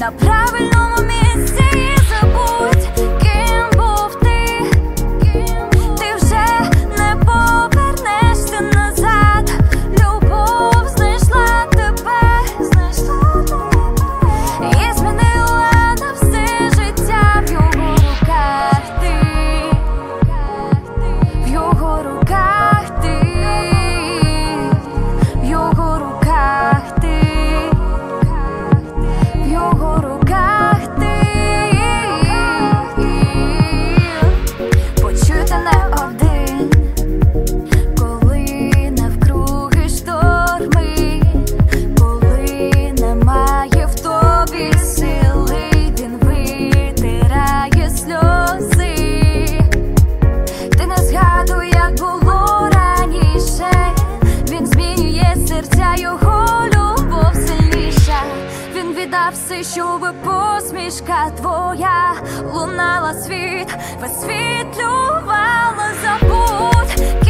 на правильному місці і забудь, ким був ти. Ти вже не повернешся назад. Любов знайшла тебе і змінила на все життя. В його руках ти, в його руках ти, в його руках ти, в його руках ти. Почуйте не один, коли навкруги шторми, коли немає в тобі сили, він витирає сльози. Ти не згадуй, як було раніше, він змінює серця, його любов сильніша. Він віддав все, щоби посмішка твоя лунала світ, висвітлювала. Забудь,